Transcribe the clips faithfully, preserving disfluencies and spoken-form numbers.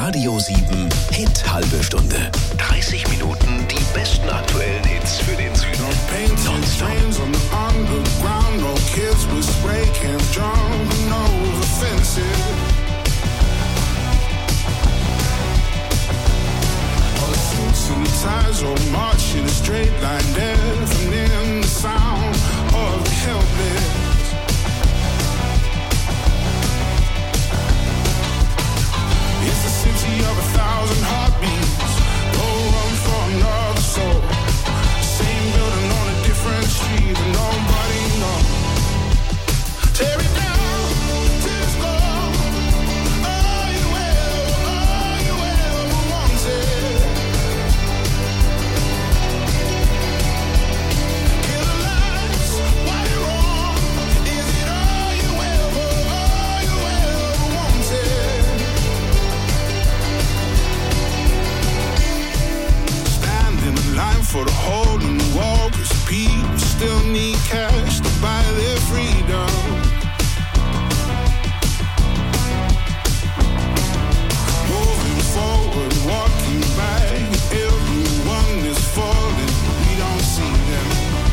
Radio sieben Hit halbe Stunde. dreißig Minuten die besten aktuellen Hits für den Süden. Nonstop. Ties all march in a straight line, deafening the sound of the helpless. It's the city of a thousand heartbeats. No room for another soul. Same building on a different street, and nobody knows. Tear it down till it's gone. All you ever, all you ever wanted. For the hole in the wall, cause people still need cash to buy their freedom. Moving forward, walking back, everyone is falling, we don't see them.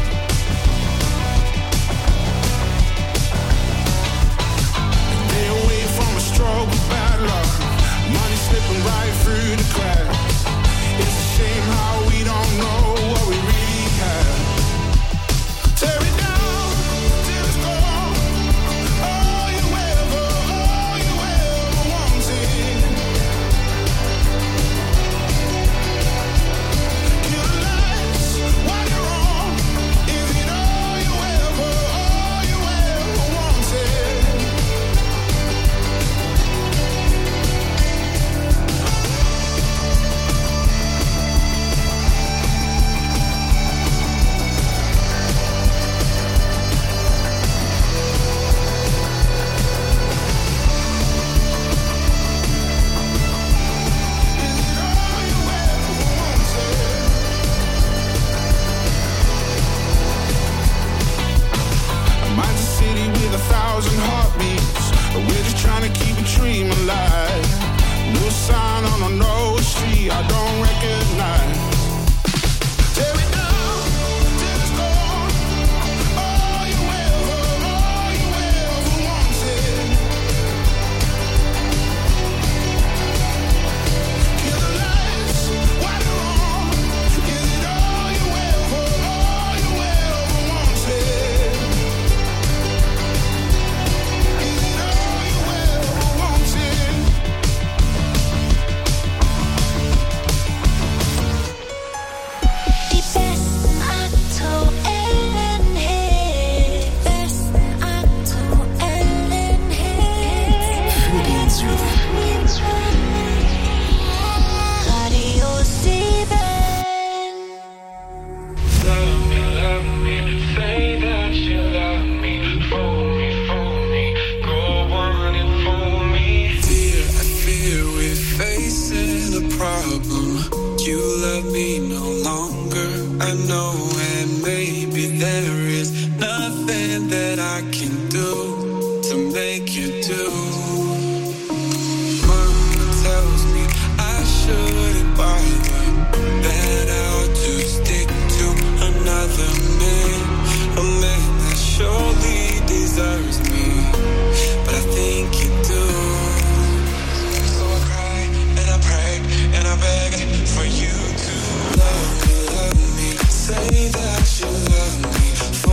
They away from a struggle, bad luck, money slipping right through the cracks. It's a shame how we don't know what we really have. Tear it down till it's gone. All you ever, all you ever wanted. Kill the lights while you're on. Is it all you ever, all you ever wanted? Thousand heartbeats, we're just trying to keep a dream alive. No sign on a no street I don't recognize. Tear it down till it's gone. All you ever, all you ever wanted. Kill the lights while you're on. Is it all you ever, all you ever wanted? For you to love me, say that you love me.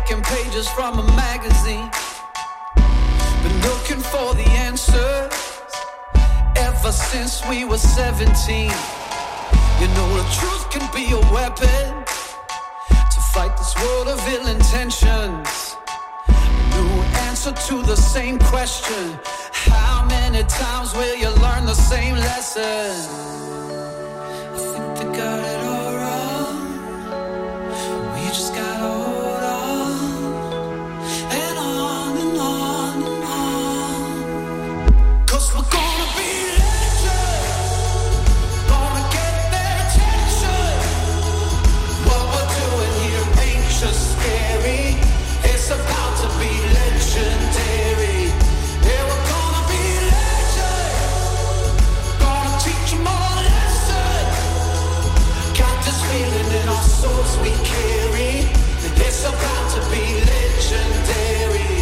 taking pages from a magazine. Been looking for the answers ever since we were seventeen. You know the truth can be a weapon to fight this world of ill intentions. New answer to the same question. How many times will you learn the same lesson? I think they got it all wrong. We just gotta hold on and on and on and on. 'Cause we're gonna be legends, gonna get their attention. What we're doing here ain't just scary, it's about to be legendary. Yeah, we're gonna be legends, gonna teach them all a lesson. Got this feeling in our souls we carry, it's about to be legendary.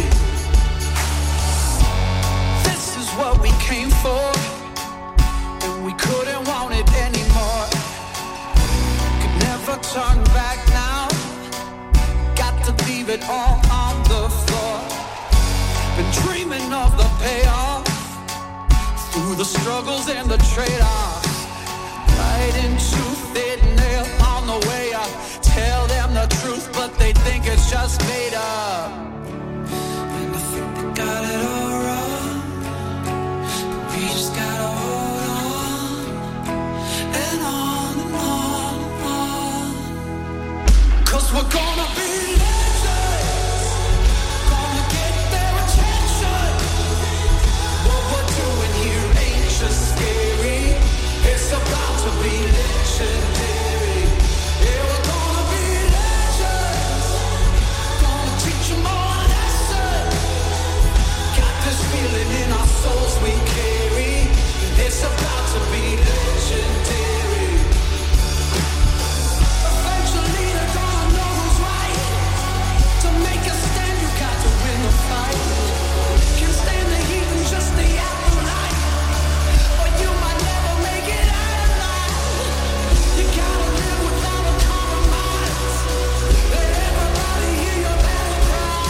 This is what we came for, and we couldn't want it anymore. Could never turn back now, got to leave it all on the floor. Been dreaming of the payoff, through the struggles and the trade-offs. Right into thin nail on the way up. Tell them the truth, but they think it's just made up. And I think they got it all wrong. We just gotta hold on and on and on and on. 'Cause we're gonna be legends, gonna get their attention. What we're doing here ain't just scary, it's about to be legendary. Yeah, we're gonna be legends, gonna teach them all a lesson. Got this feeling in our souls we carry, it's about to be legendary. Eventually they're gonna know who's right. To make a stand you got to win the fight. Can't stand the heat and just the afterlife, or you might never make it out alive. You gotta live without a compromise. Let everybody hear your battle cry.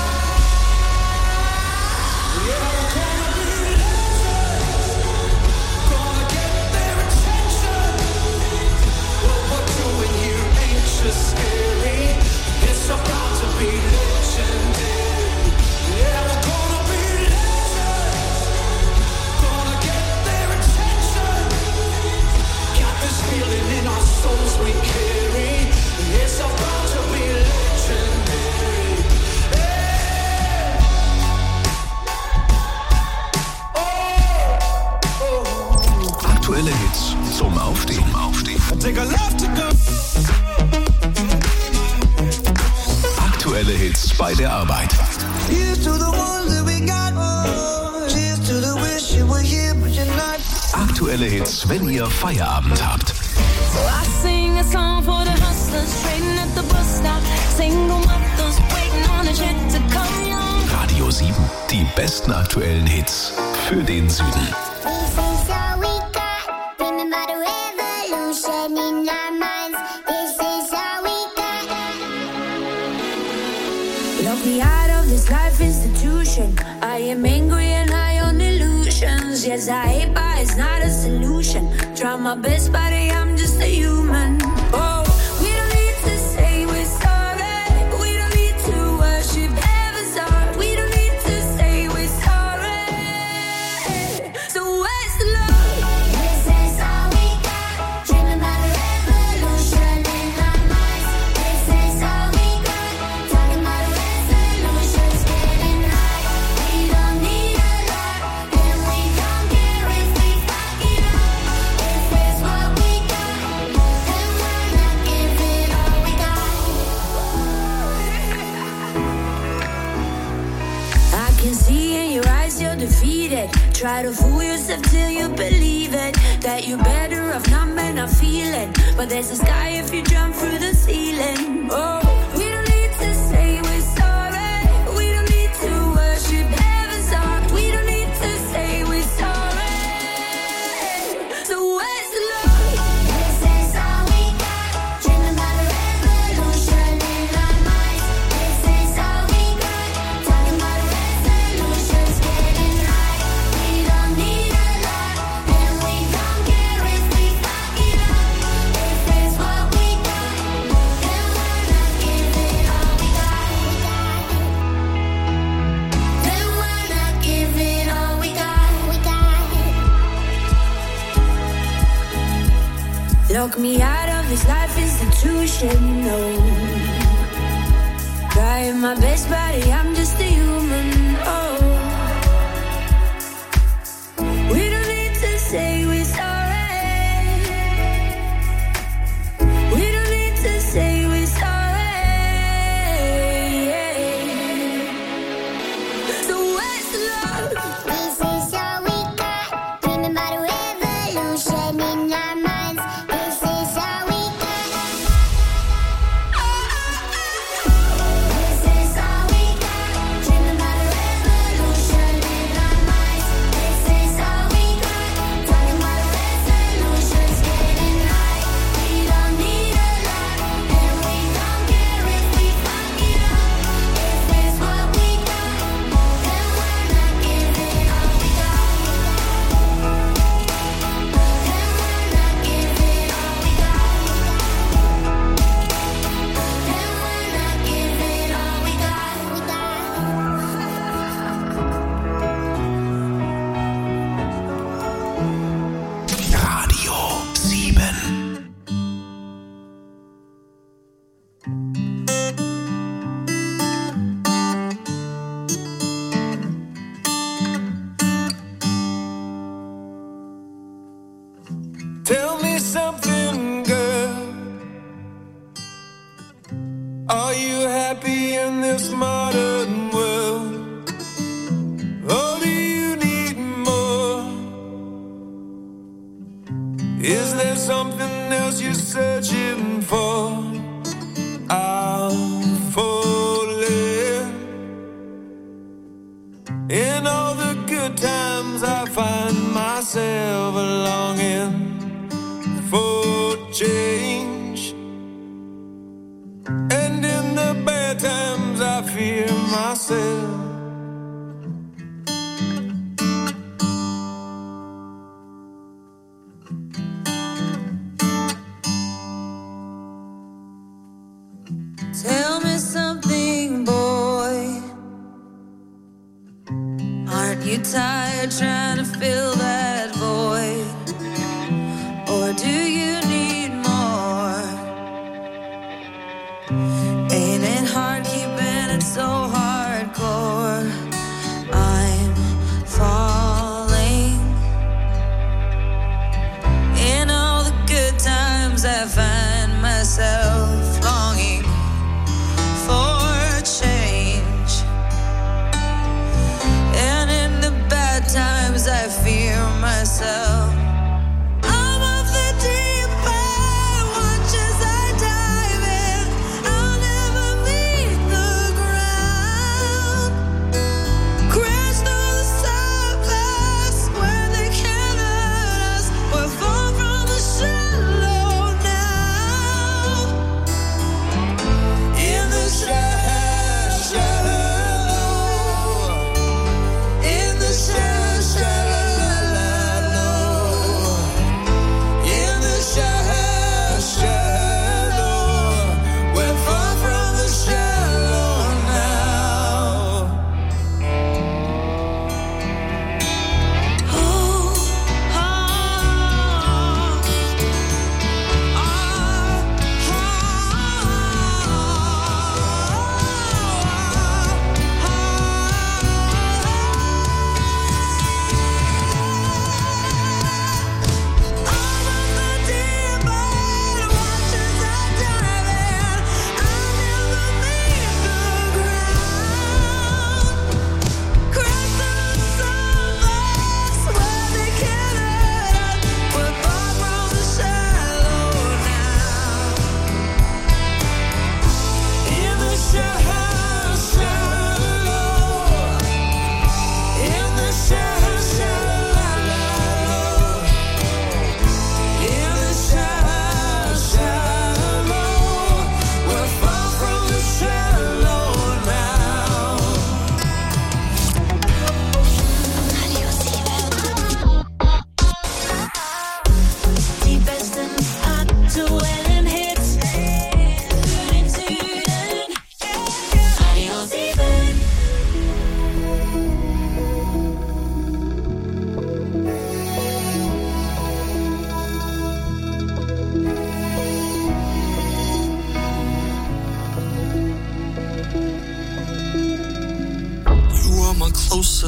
Yeah, we're gonna be legends, gonna get their attention. What we're doing here ain't just scary, it's about to be legendary. Yeah, we're gonna be legends, gonna get their attention. Got this feeling in our souls we carry, it's about to be legendary. Hey! Oh, oh. Aktuelle Hits zum Aufstehen. Aufstehen. Take a left to go. Aktuelle Hits bei der Arbeit. Here's to the ones that we got. Cheers to the wish you were here, but you're not. Aktuelle Hits, wenn ihr Feierabend habt. So I sing a song for the hustlers trading at the bus stop. Single mothers waiting on a check to come young. Radio sieben, die besten aktuellen Hits für den Süden. This is all we got. Remember the revolution in our minds. This is all we got. Lock me out of this life institution. I am angry and high on illusions. Yes, I hate, but it's not a solution. Try my best, buddy, I'm just a human. Oh, we don't need to say we're sorry. We don't need to worship heaven's heart. We don't need to say we're sorry. So where's the love? This is all we got. Dreaming about a revolution in our minds. This is all we got. Talking about resolutions, getting high. We don't need a lot, and we don't care if we fuck it up. This is what we got, and we're not giving all we got. I can see in your eyes you're defeated. Try to fool yourself till you believe it. That you're better off not men are feeling. But there's a sky if you jump through the ceiling. Oh, we don't need to say we're sorry. We don't need to worship heaven's heart. We don't need to say we're sorry. So where's the love? This is all we got. Dreaming about a revolution in our minds. This is Lock me out of this life institution, no. Trying my best, buddy, I'm just a human, oh. We don't need to say we're sorry. We don't need to say we're sorry. So where's the love? This is all we got. Dreaming about a revolution in our minds. This is all we got. This is all we got. Dreaming about a revolution in our minds. This is all we got. Talking about a resolution's getting high. We don't need a lot, and we don't care if we fuck it up. If it's what we got, then we're not giving all we got. Then we're not giving all we got. Then we're not giving all we got. Radio sieben. Tell me something, girl. Are you happy in this modern world? Or do you need more? Is there something else you're searching for? I'm falling. In all the good times I find myself longing for change, and in the bad times I fear myself. Tell me something, boy. Aren't you tired trying to fill that void? Or do you need more? Ain't it hard keeping it so hardcore? I'm falling.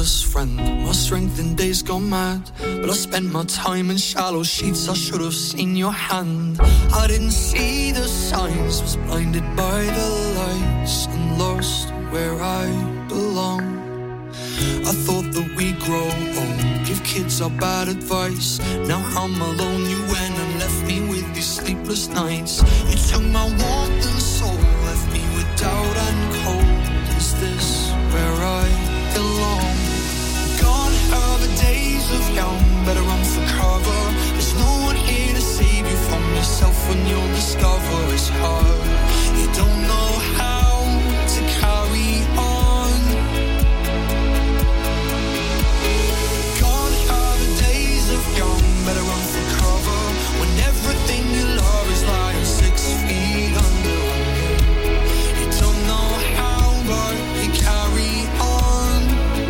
best friend, my strength in days gone mad. But I spent my time in shallow sheets, I should have seen your hand. I didn't see the signs, was blinded by the lights and lost where I belong. I thought that we'd grow old, give kids our bad advice. Now I'm alone, you went and left me with these sleepless nights. You took my warmth and soul, left me with doubt and cold. Is this where I belong? Gone are the days of young, better run for cover. There's no one here to save you from yourself when you'll discover it's hard. You don't know how to carry on. Gone are the days of young, better run for cover when everything you love is lying six feet under. You don't know how, but you carry on.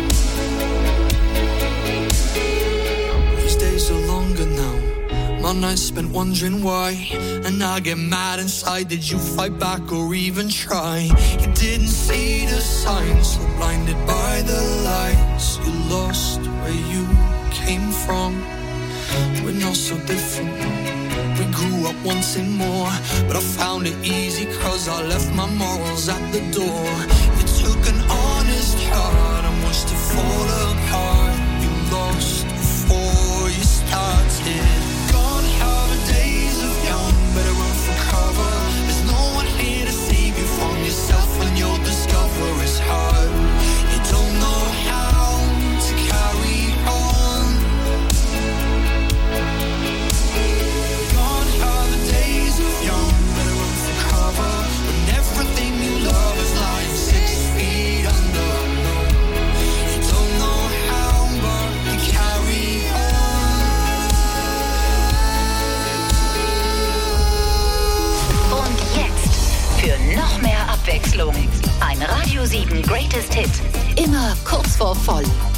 These days are longer now, my nights spent wondering why. And I get mad inside, did you fight back or even try? You didn't see the signs, so blinded by the lights. You lost where you came from. We're not so different, we grew up wanting more. But I found it easy cause I left my morals at the door. You took an honest heart and watched it fall apart. You lost before you started. Gone are the days of young, better run for cover. There's no one here to save you from yourself when you'll discover it's hard. You don't know how to carry on. Gone are the days of young, better run for cover when everything you love is lying six feet under. You don't know how, but you carry on. Und jetzt für noch mehr Abwechslung ein Radio sieben Greatest Hit. Immer kurz vor voll.